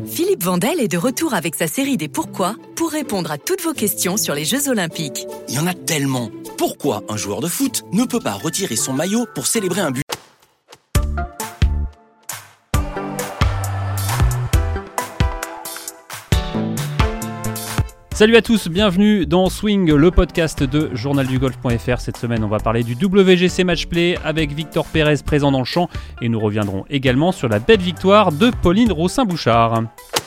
Philippe Vandel est de retour avec sa série des Pourquoi pour répondre à toutes vos questions sur les Jeux Olympiques. Il y en a tellement. Pourquoi un joueur de foot ne peut pas retirer son maillot pour célébrer un but ? Salut à tous, bienvenue dans Swing, le podcast de journaldugolf.fr. Cette semaine, on va parler du WGC Matchplay avec Victor Pérez présent dans le champ et nous reviendrons également sur la belle victoire de Pauline Roussin-Bouchard.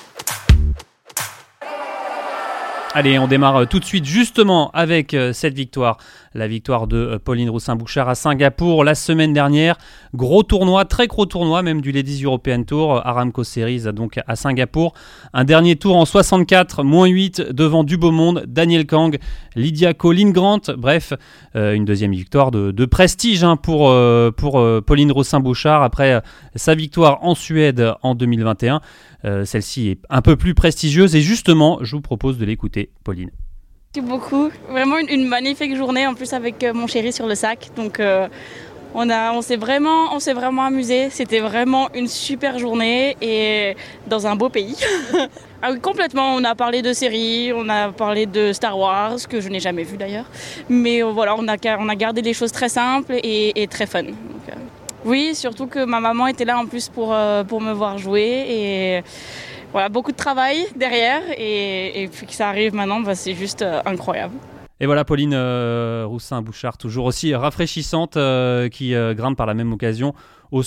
Allez, on démarre tout de suite justement avec cette victoire, la victoire de Pauline Roussin-Bouchard à Singapour la semaine dernière. Gros tournoi, très gros tournoi même du Ladies European Tour, Aramco Series donc à Singapour. Un dernier tour en 64, -8 devant du beau monde, Danielle Kang, Lydia Ko, Lynn Grant. Bref, une deuxième victoire de prestige pour Pauline Roussin-Bouchard après sa victoire en Suède en 2021. Celle-ci est un peu plus prestigieuse et justement, je vous propose de l'écouter, Pauline. Merci beaucoup. Vraiment une magnifique journée en plus avec mon chéri sur le sac. Donc on s'est vraiment amusé. C'était vraiment une super journée et dans un beau pays. Ah oui, complètement. On a parlé de séries, on a parlé de Star Wars, que je n'ai jamais vu d'ailleurs. Mais voilà, on a gardé les choses très simples et très fun. Donc, oui, surtout que ma maman était là en plus pour me voir jouer et voilà, beaucoup de travail derrière et puis que ça arrive maintenant, c'est juste incroyable. Et voilà Pauline Roussin-Bouchard, toujours aussi rafraîchissante, qui grimpe par la même occasion au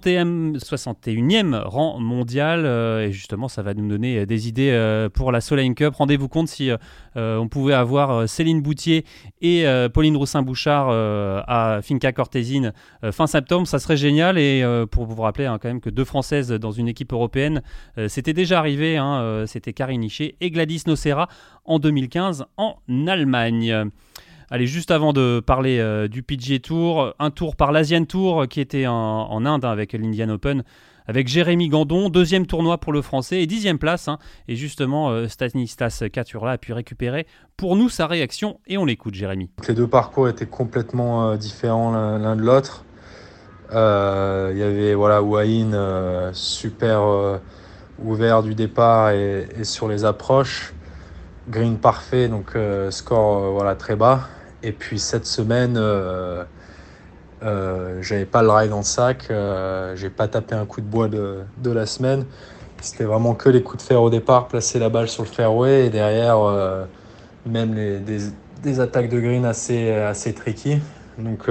61e rang mondial. Et justement, ça va nous donner des idées pour la Solheim Cup. Rendez-vous compte si on pouvait avoir Céline Boutier et Pauline Roussin-Bouchard à Finca Cortésine fin septembre, ça serait génial. Et pour vous rappeler quand même que deux Françaises dans une équipe européenne, c'était déjà arrivé. C'était Karine Hichet et Gladys Nocera en 2015 en Allemagne. Allez, juste avant de parler du PGA Tour, un tour par l'Asian Tour qui était en Inde avec l'Indian Open, avec Jérémy Gandon, deuxième tournoi pour le Français et 10e place. Et justement, Stanislas Caturla a pu récupérer pour nous sa réaction et on l'écoute, Jérémy. Les deux parcours étaient complètement différents l'un de l'autre. Il y avait Houahin super ouvert du départ et sur les approches. Green parfait, donc score très bas. Et puis cette semaine, j'avais pas le drive dans le sac, j'ai pas tapé un coup de bois de la semaine. C'était vraiment que les coups de fer au départ, placer la balle sur le fairway et derrière même des attaques de green assez tricky. Donc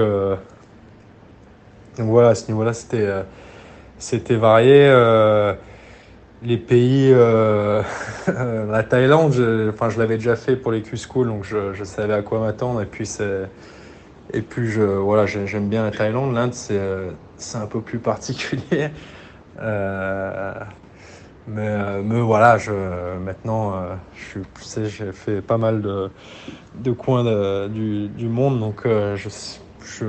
voilà, à ce niveau-là, c'était varié. Les pays, la Thaïlande, je l'avais déjà fait pour les Q-School, donc je savais à quoi m'attendre. Et puis j'aime bien la Thaïlande. L'Inde, c'est un peu plus particulier. Mais voilà, maintenant, j'ai fait pas mal de coins du monde, donc je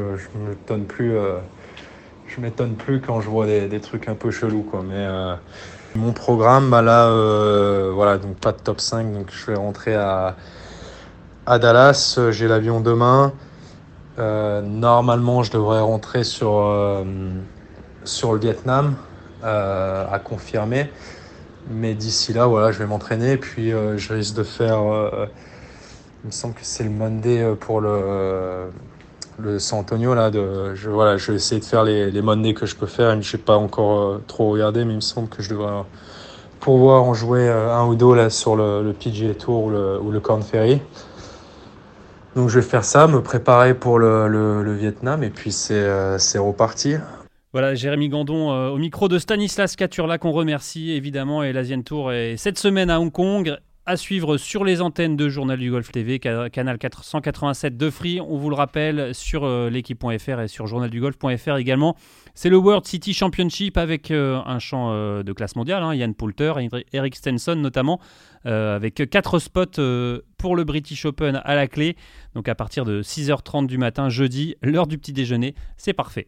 m'étonne plus quand je vois des trucs un peu chelous, quoi. Mais mon programme, donc pas de top 5, donc je vais rentrer à Dallas. J'ai l'avion demain. Normalement, je devrais rentrer sur le Vietnam à confirmer. Mais d'ici là, je vais m'entraîner. Puis je risque de faire, il me semble que c'est le Monday pour le San Antonio. Je vais essayer de faire les Mondays que je peux faire. Je n'ai pas encore trop regardé, mais il me semble que je devrais pouvoir en jouer un ou deux là, sur le PGA Tour ou le Korn Ferry. Donc je vais faire ça, me préparer pour le Vietnam et puis c'est reparti. Voilà, Jérémy Gandon au micro de Stanislas Caturla qu'on remercie évidemment, et l'Asian Tour est cette semaine à Hong Kong. À suivre sur les antennes de Journal du Golf TV, canal 487 de Free, on vous le rappelle, sur l'équipe.fr et sur journaldugolf.fr également. C'est le World City Championship avec un champ de classe mondiale, Ian Poulter, Eric Stenson notamment, avec 4 spots pour le British Open à la clé. Donc à partir de 6h30 du matin, jeudi, l'heure du petit déjeuner, c'est parfait.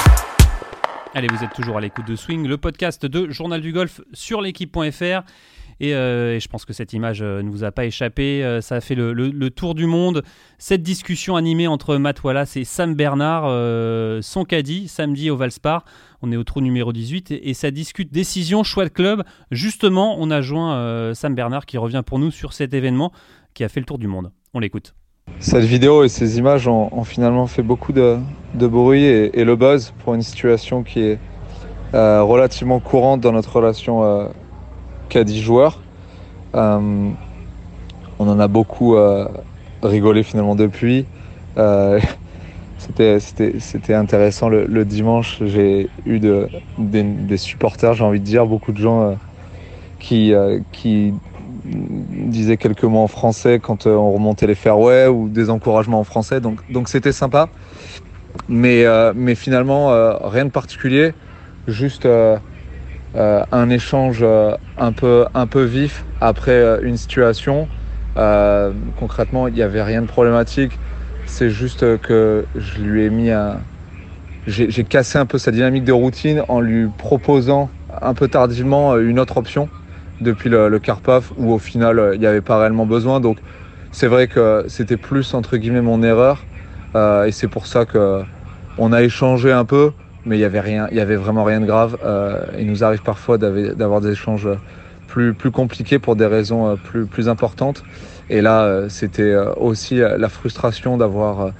Allez, vous êtes toujours à l'écoute de Swing, le podcast de Journal du Golf sur l'équipe.fr. Et je pense que cette image ne vous a pas échappé. Ça a fait le tour du monde. Cette discussion animée entre Matt Wallace et Sam Bernard, son caddie, samedi au Valspar. On est au trou numéro 18 et ça discute décision, choix de club. Justement, on a joint Sam Bernard qui revient pour nous sur cet événement qui a fait le tour du monde. On l'écoute. Cette vidéo et ces images ont finalement fait beaucoup de bruit et le buzz pour une situation qui est relativement courante dans notre relation caddie-joueur. On en a beaucoup rigolé finalement depuis. C'était intéressant le dimanche. J'ai eu des supporters, j'ai envie de dire, beaucoup de gens qui disaient quelques mots en français quand on remontait les fairways ou des encouragements en français. Donc c'était sympa. Mais finalement, rien de particulier. Juste un échange un peu vif après une situation. Concrètement, il n'y avait rien de problématique. C'est juste que je lui ai mis j'ai cassé un peu sa dynamique de routine en lui proposant un peu tardivement une autre option depuis le Karpov où au final il n'y avait pas réellement besoin. Donc c'est vrai que c'était plus entre guillemets mon erreur et c'est pour ça qu'on a échangé un peu, mais il y avait vraiment rien de grave. Il nous arrive parfois d'avoir des échanges plus compliqués pour des raisons plus importantes. Et là, c'était aussi la frustration d'avoir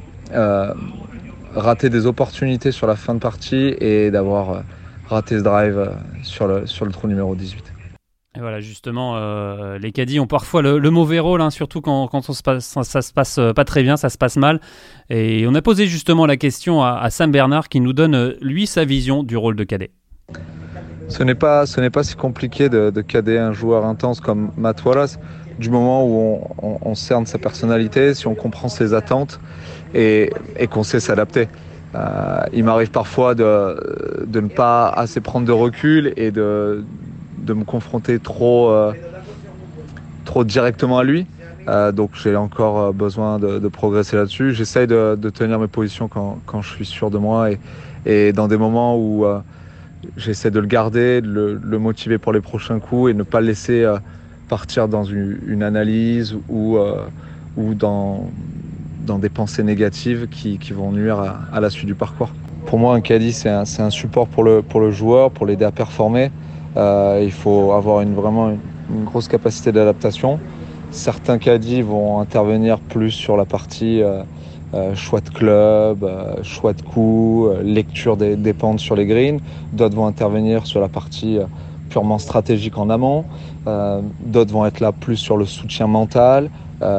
raté des opportunités sur la fin de partie et d'avoir raté ce drive sur le trou numéro 18. Et voilà, justement, les caddies ont parfois le mauvais rôle, hein, surtout quand ça se passe pas très bien, ça se passe mal. Et on a posé justement la question à Sam Bernard qui nous donne, lui, sa vision du rôle de cadet. Ce n'est pas si compliqué de cader un joueur intense comme Matt Wallace, du moment où on cerne sa personnalité, si on comprend ses attentes et qu'on sait s'adapter. Il m'arrive parfois de ne pas assez prendre de recul et de me confronter trop directement à lui. Donc j'ai encore besoin de progresser là-dessus. J'essaye de tenir mes positions quand je suis sûr de moi et dans des moments où j'essaie de le garder, de le motiver pour les prochains coups et ne pas le laisser partir dans une analyse ou dans des pensées négatives qui vont nuire à la suite du parcours. Pour moi, un caddie, c'est un support pour le joueur, pour l'aider à performer. Il faut avoir vraiment une grosse capacité d'adaptation. Certains caddies vont intervenir plus sur la partie choix de club, choix de coups, lecture des pentes sur les greens. D'autres vont intervenir sur la partie purement stratégique en amont. D'autres vont être là plus sur le soutien mental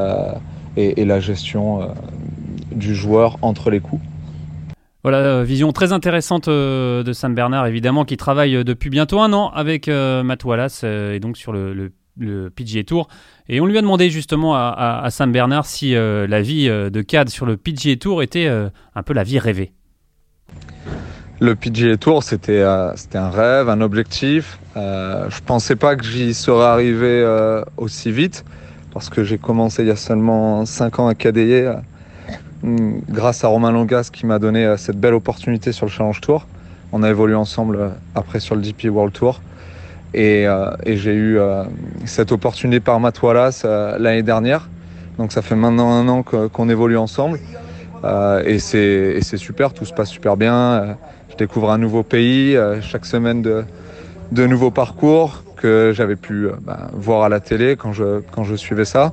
et la gestion du joueur entre les coups. Voilà, vision très intéressante de Sam Bernard, évidemment, qui travaille depuis bientôt 1 an avec Matt Wallace et donc sur le PGA Tour. Et on lui a demandé justement à Sam Bernard si la vie de cadre sur le PGA Tour était un peu la vie rêvée. Le PGA Tour, c'était un rêve, un objectif. Je pensais pas que j'y serais arrivé aussi vite parce que j'ai commencé il y a seulement 5 ans à cadayer grâce à Romain Longas qui m'a donné cette belle opportunité sur le Challenge Tour. On a évolué ensemble après sur le DP World Tour et j'ai eu cette opportunité par Matt Wallace l'année dernière. Donc ça fait maintenant 1 an qu'on évolue ensemble et c'est super, tout se passe super bien. Je découvre un nouveau pays, chaque semaine de nouveaux parcours que j'avais pu voir à la télé quand je suivais ça.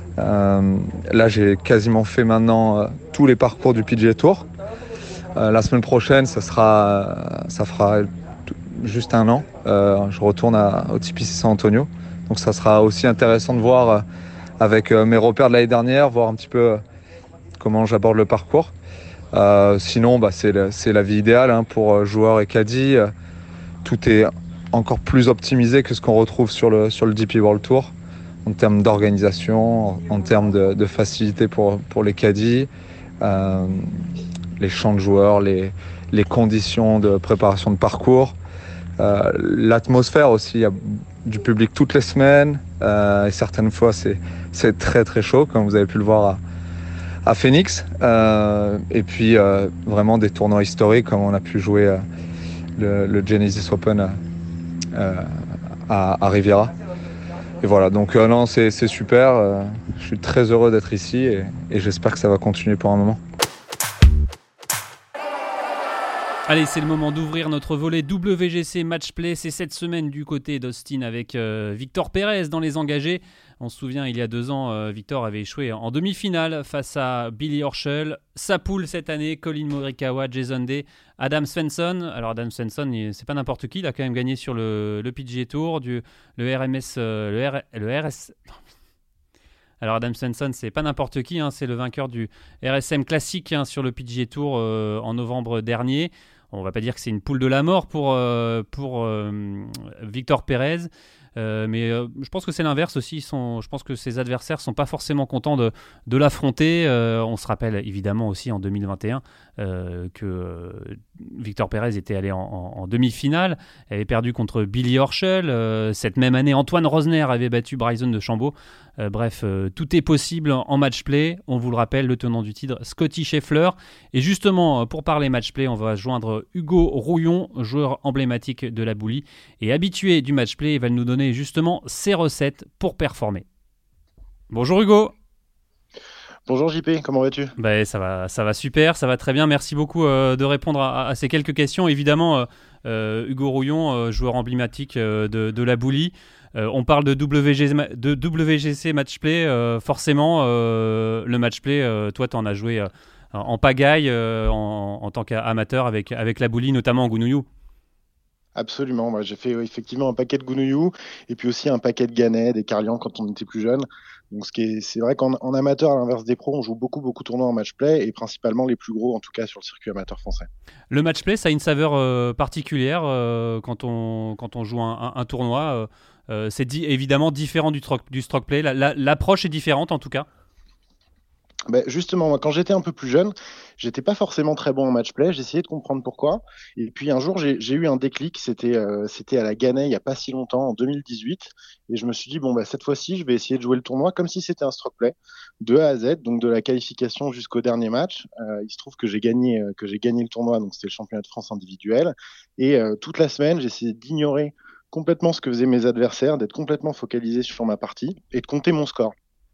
Là, j'ai quasiment fait maintenant tous les parcours du PGA Tour. La semaine prochaine, ça fera juste 1 an. Je retourne au TPC San Antonio. Donc ça sera aussi intéressant de voir avec mes repères de l'année dernière, voir un petit peu comment j'aborde le parcours. Sinon, c'est la vie idéale pour joueurs et caddie. Tout est encore plus optimisé que ce qu'on retrouve sur le DP World Tour en termes d'organisation, en termes de facilité pour les caddies, les champs de joueurs, les conditions de préparation de parcours, l'atmosphère aussi. Il y a du public toutes les semaines et certaines fois c'est très très chaud comme vous avez pu le voir à Phoenix et puis vraiment des tournois historiques comme on a pu jouer le Genesis Open à Riviera. voilà, donc non, c'est super. Je suis très heureux d'être ici et j'espère que ça va continuer pour un moment. Allez, c'est le moment d'ouvrir notre volet WGC Matchplay. C'est cette semaine du côté d'Austin avec Victor Pérez dans les engagés. On se souvient, il y a 2 ans, Victor avait échoué en demi-finale face à Billy Horschel. Sa poule cette année, Collin Morikawa, Jason Day, Adam Svensson. Alors Adam Svensson, c'est pas n'importe qui, il a quand même gagné sur le PGA Tour, le RMS... le RS... Alors Adam Svensson, c'est pas n'importe qui, c'est le vainqueur du RSM classique sur le PGA Tour en novembre dernier. On va pas dire que c'est une poule de la mort pour Victor Pérez, mais je pense que c'est l'inverse aussi. Je pense que ses adversaires sont pas forcément contents de l'affronter. On se rappelle évidemment aussi en 2021 que Victor Pérez était allé en demi-finale, avait perdu contre Billy Horschel. Cette même année, Antoine Rosner avait battu Bryson DeChambeau. Bref, tout est possible en match-play. On vous le rappelle, le tenant du titre, Scotty Scheffler. Et justement, pour parler match-play, on va joindre Hugo Rouillon, joueur emblématique de la boulie et habitué du match-play. Il va nous donner justement ses recettes pour performer. Bonjour Hugo. Bonjour JP, comment vas-tu ? Ça va super, ça va très bien. Merci beaucoup de répondre à ces quelques questions. Évidemment, Hugo Rouillon, joueur emblématique de la boulie. On parle de WGC Matchplay, forcément, le Matchplay, toi tu en as joué en pagaille en tant qu'amateur avec la boulie, notamment en Gounouillou. Absolument, moi j'ai fait effectivement un paquet de Gounouillou et puis aussi un paquet de Gannet, des Carlian quand on était plus jeune. Donc c'est vrai qu'en amateur, à l'inverse des pros, on joue beaucoup de tournois en match-play et principalement les plus gros en tout cas sur le circuit amateur français. Le match-play, ça a une saveur particulière quand on joue un tournoi. C'est évidemment différent du stroke play. L'approche est différente en tout cas. Justement, moi, quand j'étais un peu plus jeune, j'étais pas forcément très bon en match-play. J'essayais de comprendre pourquoi. Et puis un jour, j'ai eu un déclic. C'était à la Gannet il y a pas si longtemps, en 2018. Et je me suis dit, cette fois-ci, je vais essayer de jouer le tournoi comme si c'était un stroke play, de A à Z, donc de la qualification jusqu'au dernier match. Il se trouve que j'ai gagné le tournoi, donc c'était le championnat de France individuel. Et toute la semaine, j'essayais d'ignorer complètement ce que faisaient mes adversaires, d'être complètement focalisé sur ma partie et de compter mon score.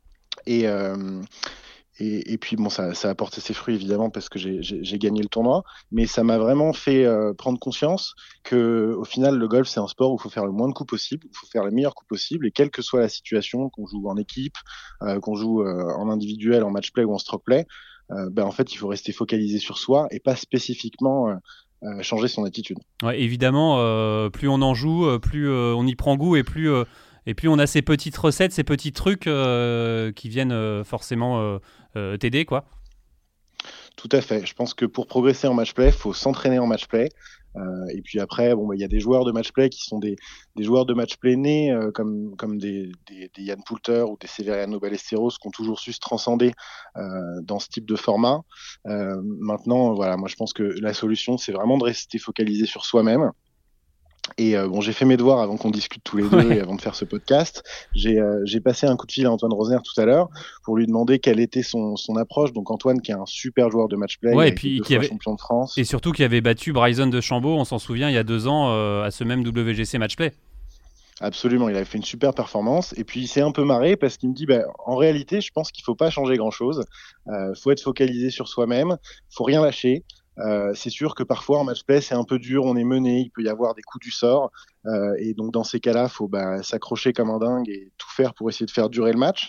Et puis ça a porté ses fruits évidemment parce que j'ai gagné le tournoi, mais ça m'a vraiment fait prendre conscience que au final le golf c'est un sport où il faut faire le moins de coups possible, il faut faire les meilleurs coups possibles et quelle que soit la situation, qu'on joue en équipe, qu'on joue en individuel, en match play ou en stroke play, en fait il faut rester focalisé sur soi et pas spécifiquement changer son attitude. Ouais, évidemment, plus on en joue, plus on y prend goût et plus on a ces petites recettes, ces petits trucs qui viennent forcément t'aider, quoi. Tout à fait. Je pense que pour progresser en match-play, il faut s'entraîner en match-play. Et puis après, il y a des joueurs de match-play qui sont des joueurs de match-play nés comme des Ian Poulter ou des Severiano Ballesteros qui ont toujours su se transcender dans ce type de format. Maintenant, moi je pense que la solution, c'est vraiment de rester focalisé sur soi-même. Et j'ai fait mes devoirs avant qu'on discute tous les deux et avant de faire ce podcast. J'ai passé un coup de fil à Antoine Rosner tout à l'heure pour lui demander quelle était son approche. Donc Antoine qui est un super joueur de match-play, et puis qui avait champion de France. Et surtout qui avait battu Bryson DeChambeau, on s'en souvient, il y a 2 ans à ce même WGC Matchplay. Absolument, il avait fait une super performance et puis il s'est un peu marré parce qu'il me dit en réalité je pense qu'il faut pas changer grand-chose, faut être focalisé sur soi-même, faut rien lâcher. C'est sûr que parfois en match-play c'est un peu dur, on est mené, il peut y avoir des coups du sort et donc dans ces cas-là faut s'accrocher comme un dingue et tout faire pour essayer de faire durer le match.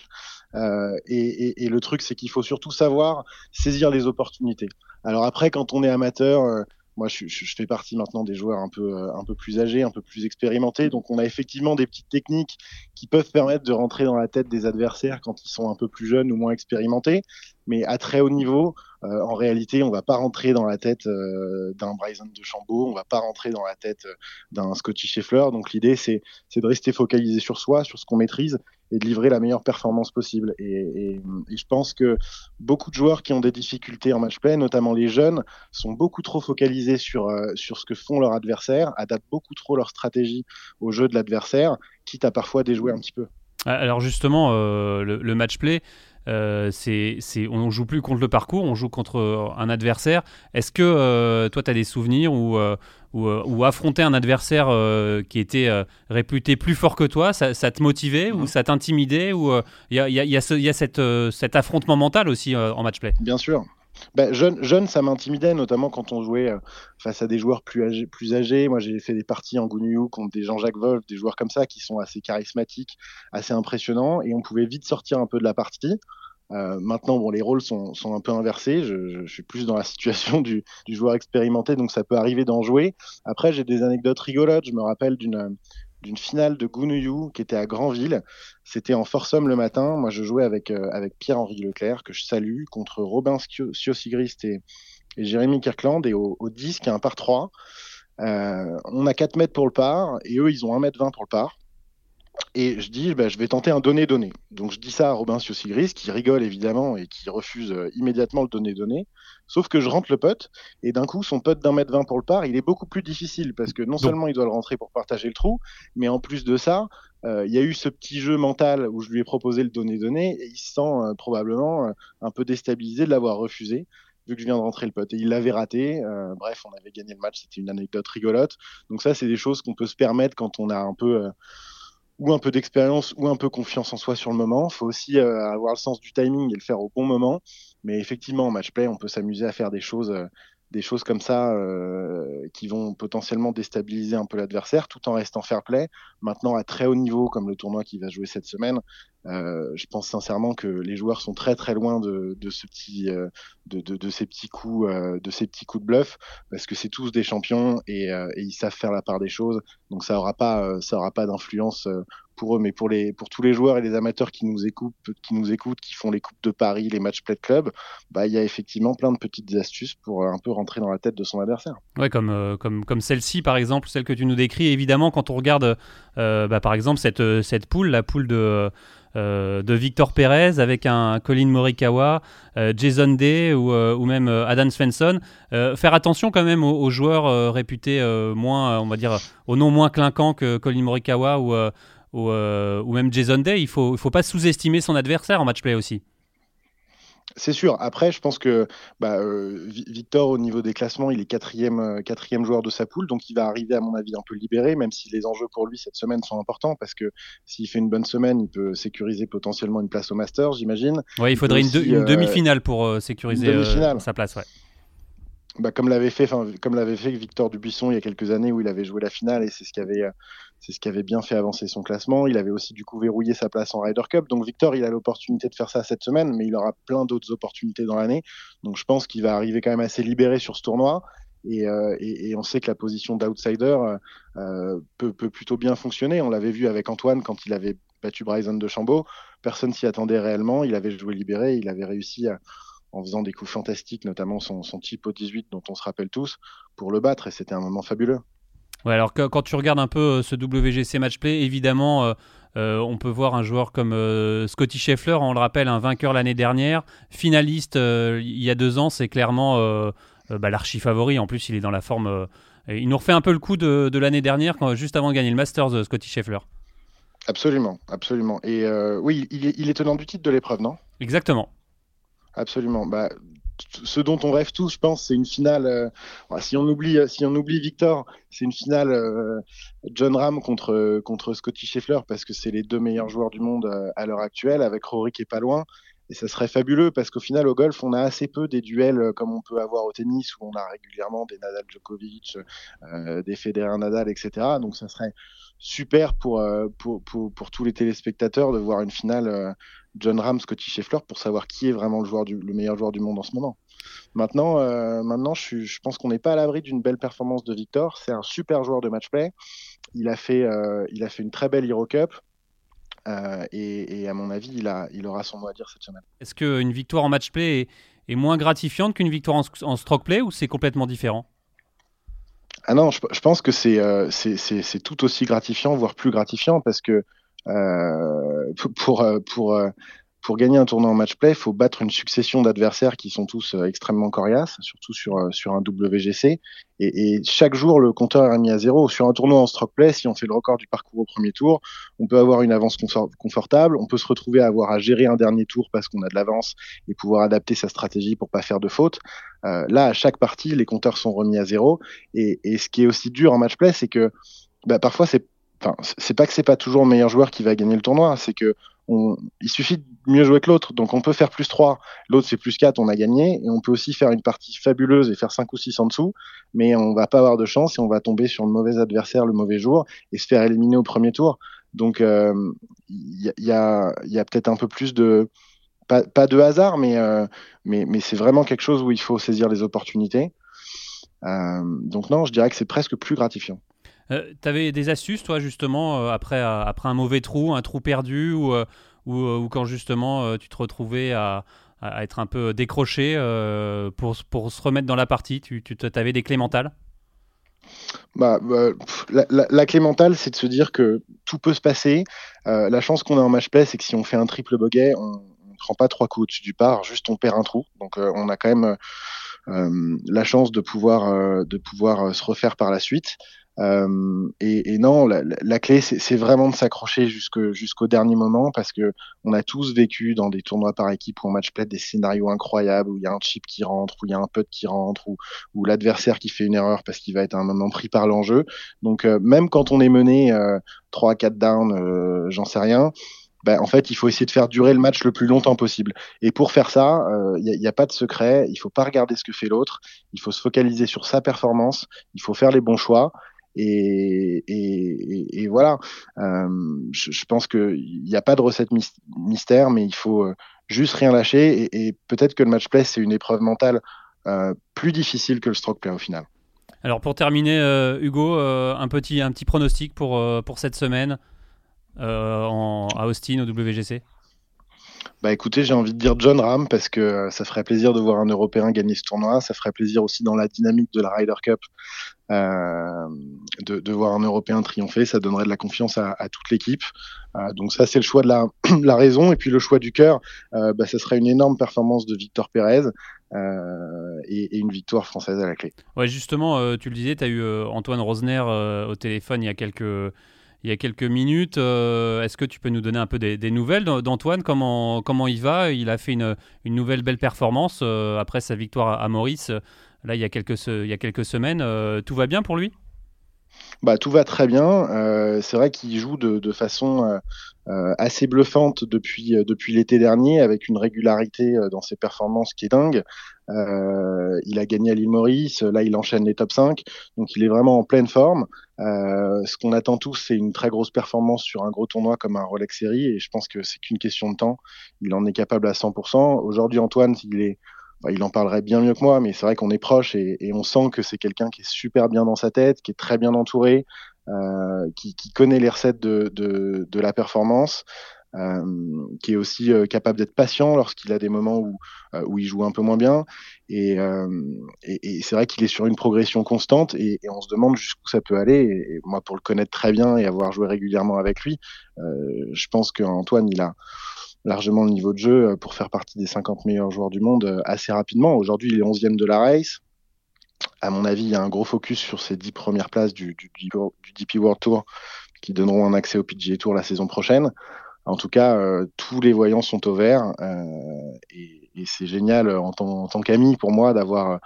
Et le truc c'est qu'il faut surtout savoir saisir les opportunités. Alors après quand on est amateur, moi je fais partie maintenant des joueurs un peu plus âgés, un peu plus expérimentés, donc on a effectivement des petites techniques qui peuvent permettre de rentrer dans la tête des adversaires quand ils sont un peu plus jeunes ou moins expérimentés, mais à très haut niveau, en réalité, on va pas rentrer dans la tête d'un Bryson DeChambeau, on va pas rentrer dans la tête d'un Scotty Scheffler. Donc l'idée, c'est de rester focalisé sur soi, sur ce qu'on maîtrise, et de livrer la meilleure performance possible. Et je pense que beaucoup de joueurs qui ont des difficultés en match-play, notamment les jeunes, sont beaucoup trop focalisés sur ce que font leurs adversaires, adaptent beaucoup trop leur stratégie au jeu de l'adversaire, quitte à parfois déjouer un petit peu. Alors justement, le match-play, on joue plus contre le parcours, on joue contre un adversaire. Est-ce que toi, tu as des souvenirs où affronter un adversaire qui était réputé plus fort que toi, ça te motivait ou ça t'intimidait, ou il y a cet affrontement mental aussi en match-play? Bien sûr. Jeune, ça m'intimidait, notamment quand on jouait face à des joueurs plus âgés. Moi, j'ai fait des parties en Gounouillou contre des Jean-Jacques Wolf, des joueurs comme ça qui sont assez charismatiques, assez impressionnants, et on pouvait vite sortir un peu de la partie. Maintenant, bon, les rôles sont un peu inversés. Je suis plus dans la situation du joueur expérimenté, donc ça peut arriver d'en jouer. Après, j'ai des anecdotes rigolotes. Je me rappelle d'une finale de Gounouillou qui était à Granville. C'était en foursome le matin. Moi, je jouais avec Pierre-Henri Leclerc, que je salue, contre Robin Siossigrist et Jérémy Kirkland. Et au 10, qui est un par 3, on a 4 mètres pour le par, et eux, ils ont 1,20 m pour le par. Et je dis, je vais tenter un donné-donné. Donc je dis ça à Robin Siossigrist, qui rigole évidemment et qui refuse immédiatement le donné-donné. Sauf que je rentre le putt, et d'un coup, son putt d'1,20 m pour le par, il est beaucoup plus difficile, parce que non seulement il doit le rentrer pour partager le trou, mais en plus de ça, il y a eu ce petit jeu mental où je lui ai proposé le donné-donné, et il se sent probablement un peu déstabilisé de l'avoir refusé, vu que je viens de rentrer le putt. Et il l'avait raté. Bref, on avait gagné le match, c'était une anecdote rigolote. Donc ça, c'est des choses qu'on peut se permettre quand on a un peu... ou un peu d'expérience, ou un peu confiance en soi sur le moment. Il faut aussi avoir le sens du timing et le faire au bon moment. Mais effectivement, en match-play, on peut s'amuser à faire des choses comme ça qui vont potentiellement déstabiliser un peu l'adversaire, tout en restant fair-play. Maintenant, à très haut niveau, comme le tournoi qui va jouer cette semaine, je pense sincèrement que les joueurs sont très très loin de ces petits coups de bluff, parce que c'est tous des champions, et ils savent faire la part des choses. Donc ça aura pas d'influence pour eux, mais pour tous les joueurs et les amateurs qui nous écoutent, qui font les coupes de Paris, les match play de club, il y a effectivement plein de petites astuces pour un peu rentrer dans la tête de son adversaire. Ouais, comme celle-ci par exemple, celle que tu nous décris. Évidemment, quand on regarde par exemple cette poule, la poule de Victor Pérez avec un Collin Morikawa, Jason Day ou même Adam Svensson. Faire attention quand même aux joueurs réputés moins, on va dire, au nom moins clinquant que Collin Morikawa ou même Jason Day. Il faut pas sous-estimer son adversaire en match-play aussi. C'est sûr. Après, je pense que Victor, au niveau des classements, il est quatrième joueur de sa poule, donc il va arriver, à mon avis, un peu libéré, même si les enjeux pour lui cette semaine sont importants, parce que s'il fait une bonne semaine, il peut sécuriser potentiellement une place au Masters, j'imagine. Ouais, il faudrait une demi-finale pour sécuriser sa place. Ouais. Comme l'avait fait Victor Dubuisson il y a quelques années, où il avait joué la finale, et c'est ce qui avait bien fait avancer son classement. Il avait aussi du coup verrouillé sa place en Ryder Cup. Donc Victor, il a l'opportunité de faire ça cette semaine, mais il aura plein d'autres opportunités dans l'année. Donc je pense qu'il va arriver quand même assez libéré sur ce tournoi. Et on sait que la position d'outsider peut plutôt bien fonctionner. On l'avait vu avec Antoine quand il avait battu Bryson DeChambeau. Personne s'y attendait réellement. Il avait joué libéré. Il avait réussi en faisant des coups fantastiques, notamment son type au 18 dont on se rappelle tous, pour le battre, et c'était un moment fabuleux. Ouais, alors quand tu regardes un peu ce WGC Matchplay, évidemment, on peut voir un joueur comme Scotty Scheffler, on le rappelle, un vainqueur l'année dernière, finaliste il y a 2 ans, c'est clairement l'archi-favori. En plus, il est dans la forme... il nous refait un peu le coup de l'année dernière, juste avant de gagner le Masters, Scotty Scheffler. Absolument, absolument. Et oui, il est tenant du titre de l'épreuve, non ? Exactement. Absolument. Ce dont on rêve tous, je pense, c'est une finale. Si on oublie Victor, c'est une finale Jon Rahm contre Scotty Scheffler, parce que c'est les 2 meilleurs joueurs du monde à l'heure actuelle, avec Rory qui est pas loin. Et ça serait fabuleux, parce qu'au final, au golf, on a assez peu des duels comme on peut avoir au tennis, où on a régulièrement des Nadal Djokovic, des Federer Nadal, etc. Donc ça serait super pour tous les téléspectateurs de voir une finale Jon Rahm, Scotty Scheffler, pour savoir qui est vraiment le meilleur joueur du monde en ce moment. Maintenant, je pense qu'on n'est pas à l'abri d'une belle performance de Victor. C'est un super joueur de match-play. Il a fait une très belle Hero Cup. Et à mon avis, il aura son mot à dire cette semaine. Est-ce qu'une victoire en match-play est moins gratifiante qu'une victoire en stroke-play, ou c'est complètement différent ? Ah non, je pense que c'est tout aussi gratifiant, voire plus gratifiant, parce que pour gagner un tournoi en match-play, il faut battre une succession d'adversaires qui sont tous extrêmement coriaces, surtout sur un WGC. Et chaque jour, le compteur est mis à 0. Sur un tournoi en stroke-play, si on fait le record du parcours au premier tour, on peut avoir une avance confortable, on peut se retrouver à avoir à gérer un dernier tour parce qu'on a de l'avance et pouvoir adapter sa stratégie pour pas faire de faute. Là, à chaque partie, les compteurs sont remis à 0. Et ce qui est aussi dur en match-play, c'est que parfois, c'est pas que c'est pas toujours le meilleur joueur qui va gagner le tournoi, c'est que il suffit de mieux jouer que l'autre. Donc on peut faire plus 3, l'autre c'est plus 4, on a gagné. Et on peut aussi faire une partie fabuleuse et faire 5 ou 6 en dessut, mais on va pas avoir de chance et on va tomber sur le mauvais adversaire le mauvais jour et se faire éliminer au premier tour. Donc il y a peut-être un peu plus de... Pas de hasard, mais c'est vraiment quelque chose où il faut saisir les opportunités. Donc non, je dirais que c'est presque plus gratifiant. T'avais des astuces, toi, justement, après un mauvais trou, un trou perdu, ou quand justement tu te retrouvais à être un peu décroché pour se remettre dans la partie, tu avais des clés mentales? La clé mentale, c'est de se dire que tout peut se passer. La chance qu'on a en match-play, c'est que si on fait un triple bogey, on ne prend pas 3 coups au-dessus du par, juste on perd un trou. Donc on a quand même la chance de pouvoir se refaire par la suite. Et non, la clé, c'est vraiment de s'accrocher jusqu'au dernier moment parce que on a tous vécu dans des tournois par équipe ou en match play des scénarios incroyables où il y a un chip qui rentre, où il y a un putt qui rentre, où l'adversaire qui fait une erreur parce qu'il va être à un moment pris par l'enjeu. Donc même quand on est mené 3 à 4 down, j'en sais rien, en fait, il faut essayer de faire durer le match le plus longtemps possible. Et pour faire ça, il n'y a pas de secret. Il faut pas regarder ce que fait l'autre. Il faut se focaliser sur sa performance. Il faut faire les bons choix. Et voilà. Je pense qu'il n'y a pas de recette mystère, mais il faut juste rien lâcher. Et peut-être que le match play, c'est une épreuve mentale plus difficile que le stroke play au final. Alors pour terminer, Hugo, un petit pronostic pour cette semaine à Austin au WGC. Écoutez, j'ai envie de dire Jon Rahm parce que ça ferait plaisir de voir un Européen gagner ce tournoi. Ça ferait plaisir aussi dans la dynamique de la Ryder Cup de voir un Européen triompher. Ça donnerait de la confiance à toute l'équipe. Donc ça, c'est le choix de la raison. Et puis le choix du cœur, ça serait une énorme performance de Victor Pérez et une victoire française à la clé. Ouais, justement, tu le disais, tu as eu Antoine Rosner au téléphone il y a quelques minutes. Est-ce que tu peux nous donner un peu des nouvelles d'Antoine? Comment il va? Il a fait une nouvelle belle performance après sa victoire à Maurice, là il y a quelques semaines. Tout va bien pour lui? Tout va très bien. C'est vrai qu'il joue de façon assez bluffante depuis l'été dernier, avec une régularité dans ses performances qui est dingue. Il a gagné à l'île Maurice, là il enchaîne les top 5, donc il est vraiment en pleine forme. Ce qu'on attend tous, c'est une très grosse performance sur un gros tournoi comme un Rolex Series, et je pense que c'est qu'une question de temps. Il en est capable à 100%. Aujourd'hui, Antoine, il en parlerait bien mieux que moi, mais c'est vrai qu'on est proche et on sent que c'est quelqu'un qui est super bien dans sa tête, qui est très bien entouré, qui connaît les recettes de la performance, qui est aussi capable d'être patient lorsqu'il a des moments où il joue un peu moins bien. Et c'est vrai qu'il est sur une progression constante et on se demande jusqu'où ça peut aller. Et moi, pour le connaître très bien et avoir joué régulièrement avec lui, je pense qu'Antoine, il a largement le niveau de jeu pour faire partie des 50 meilleurs joueurs du monde assez rapidement. Aujourd'hui, il est 11e de la race. À mon avis, il y a un gros focus sur ces 10 premières places du DP World Tour qui donneront un accès au PGA Tour la saison prochaine. En tout cas, tous les voyants sont au vert et c'est génial en tant qu'ami pour moi d'avoir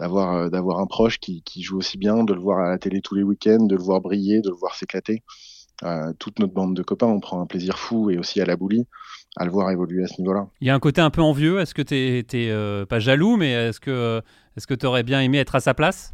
un proche qui joue aussi bien, de le voir à la télé tous les week-ends, de le voir briller, de le voir s'éclater. Toute notre bande de copains, on prend un plaisir fou et aussi à la boulie à le voir évoluer à ce niveau-là. Il y a un côté un peu envieux. Est-ce que t'es pas jaloux, mais est-ce que t'aurais bien aimé être à sa place?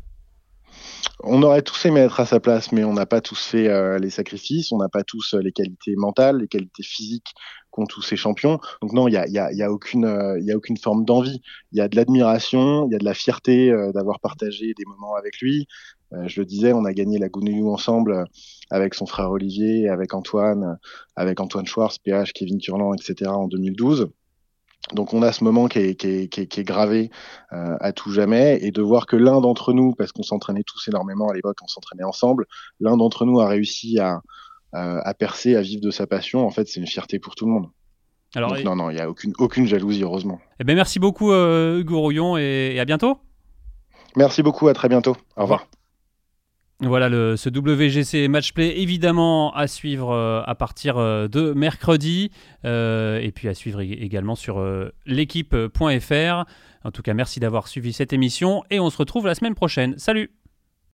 On aurait tous aimé être à sa place, mais on n'a pas tous fait les sacrifices, on n'a pas tous les qualités mentales, les qualités physiques qu'ont tous ces champions. Donc non, il y a aucune forme d'envie. Il y a de l'admiration, il y a de la fierté d'avoir partagé des moments avec lui. Je le disais, on a gagné la Gounayou ensemble avec son frère Olivier, avec Antoine Schwartz, PH, Kevin Turland, etc. en 2012. Donc on a ce moment qui est gravé à tout jamais, et de voir que l'un d'entre nous, parce qu'on s'entraînait tous énormément à l'époque, on s'entraînait ensemble, l'un d'entre nous a réussi à percer, à vivre de sa passion, en fait c'est une fierté pour tout le monde. Alors, Donc, non, il n'y a aucune jalousie, heureusement. Eh ben, merci beaucoup, Hugo Rouillon, et à bientôt. Merci beaucoup, à très bientôt. Au revoir. Voilà ce WGC Matchplay, évidemment à suivre à partir de mercredi, et puis à suivre également sur l'équipe.fr. En tout cas, merci d'avoir suivi cette émission et on se retrouve la semaine prochaine. Salut!